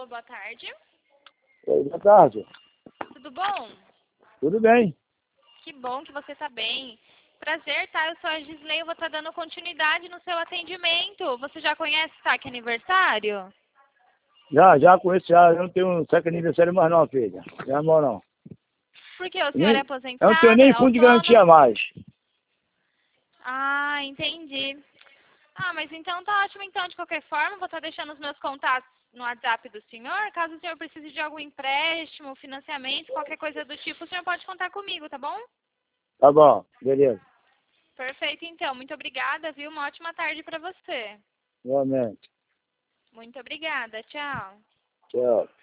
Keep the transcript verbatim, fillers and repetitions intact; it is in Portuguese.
boa tarde. Oi, boa tarde. Tudo bom? Tudo bem. Que bom que você está bem. Prazer, tá? Eu sou a Gisley, eu vou estar dando continuidade no seu atendimento. Você já conhece o saque aniversário? Já, já conheço, já. Eu não tenho saque aniversário mais não, filha. Já não, não. Por que? O senhor Nem, é eu aposentado, não tenho é nem fundo de garantia autônomo? mais. Ah, entendi. Ah, mas então tá ótimo. Então, de qualquer forma, vou estar deixando os meus contatos no WhatsApp do senhor. Caso o senhor precise de algum empréstimo, financiamento, qualquer coisa do tipo, o senhor pode contar comigo, tá bom? Tá bom, beleza. Perfeito, então. Muito obrigada, viu? Uma ótima tarde para você. Igualmente. Muito obrigada. Tchau. Tchau.